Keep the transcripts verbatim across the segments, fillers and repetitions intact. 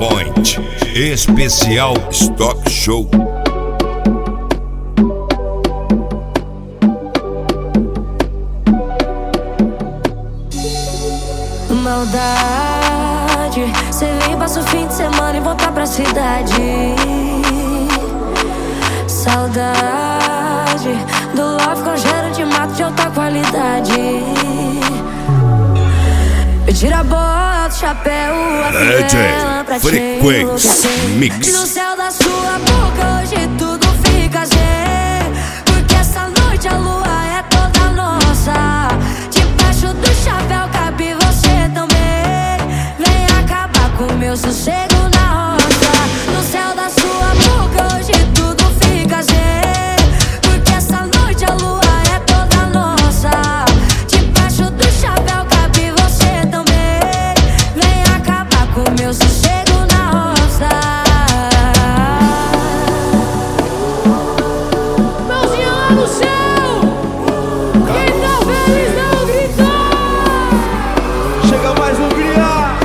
Point, especial Stock Show. Maldade, cê vem, passa o fim de semana e voltar pra cidade. Saudade do love com cheiro de mato de alta qualidade. Eu tiro a bota, o chapéu, a fivela pra Frequência Mix. No céu da sua boca hoje tudo fica zen, porque essa noite a lua é toda nossa. Debaixo do chapéu cabe você também. Vem acabar com o meu sossego na roça. No céu da sua boca hoje tudo fica zen, porque essa noite a lua é toda nossa. Debaixo do chapéu cabe você também. Vem acabar com o meu sossego na roça. Mãozinha lá no céu, quem tá feliz não gritar. Chega mais um criar.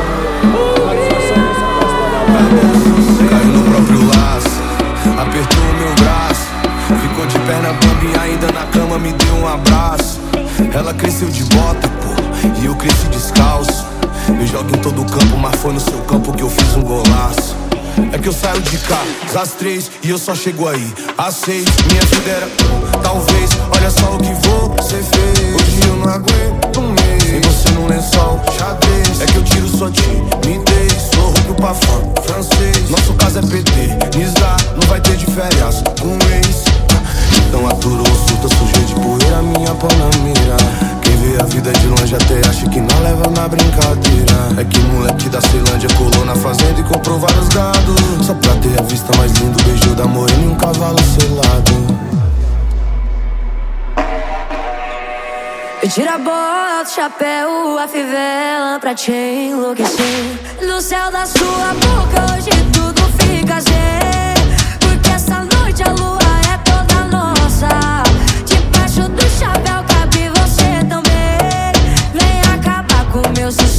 Caiu no próprio laço, apertou o meu braço, ficou de perna bamba e ainda na cama me deu um abraço. Ela cresceu de bota, pô, e eu cresci descalço. Eu jogo em todo campo, mas foi no seu campo que eu fiz um golaço. É que eu saio de casa às três e eu só chego aí às seis. Minha vida era talvez, olha só o que você fez. Hoje eu não aguento um mês sem você no lençol, xadrez. É que eu tiro sua timidez, sou roubo pra fã, francês. Nosso caso é P T, Nizar, não vai ter de férias com ex. Então aturou o surto, sujei de poeira, minha pão na mira. Quem vê a vida de longe até acha que não leva na brincadeira. É que moleque da Ceilândia colou na fazenda e comprou vários gados, só pra ter a vista mais linda, beijo da morena e um cavalo selado. Eu tiro a bota, o chapéu, a fivela pra te enlouquecer. No céu da sua boca hoje tudo fica zen, porque essa noite a lua é toda nossa. Debaixo do chapéu cabe você também. Vem acabar com o meu sucesso